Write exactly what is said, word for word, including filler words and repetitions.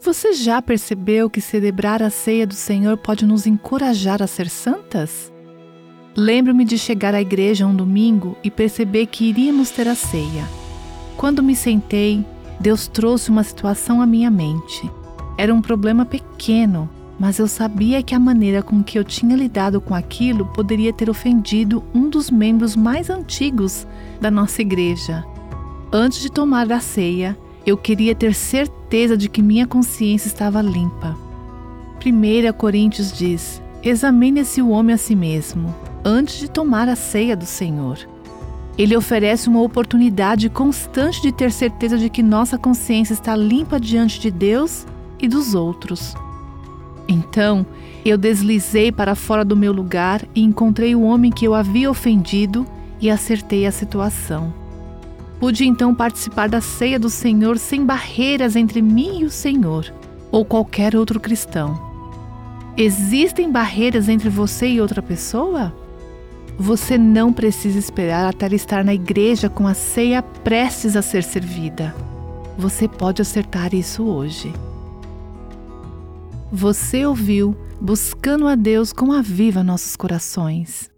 Você já percebeu que celebrar a ceia do Senhor pode nos encorajar a ser santas? Lembro-me de chegar à igreja um domingo e perceber que iríamos ter a ceia. Quando me sentei, Deus trouxe uma situação à minha mente. Era um problema pequeno, mas eu sabia que a maneira com que eu tinha lidado com aquilo poderia ter ofendido um dos membros mais antigos da nossa igreja. Antes de tomar a ceia, eu queria ter certeza de que minha consciência estava limpa. primeira Coríntios diz: examine-se o homem a si mesmo, antes de tomar a ceia do Senhor. Ele oferece uma oportunidade constante de ter certeza de que nossa consciência está limpa diante de Deus e dos outros. Então, eu deslizei para fora do meu lugar e encontrei o homem que eu havia ofendido e acertei a situação. Pude então participar da ceia do Senhor sem barreiras entre mim e o Senhor, ou qualquer outro cristão. Existem barreiras entre você e outra pessoa? Você não precisa esperar até estar na igreja com a ceia prestes a ser servida. Você pode acertar isso hoje. Você ouviu Buscando a Deus com Aviva Nossos Corações.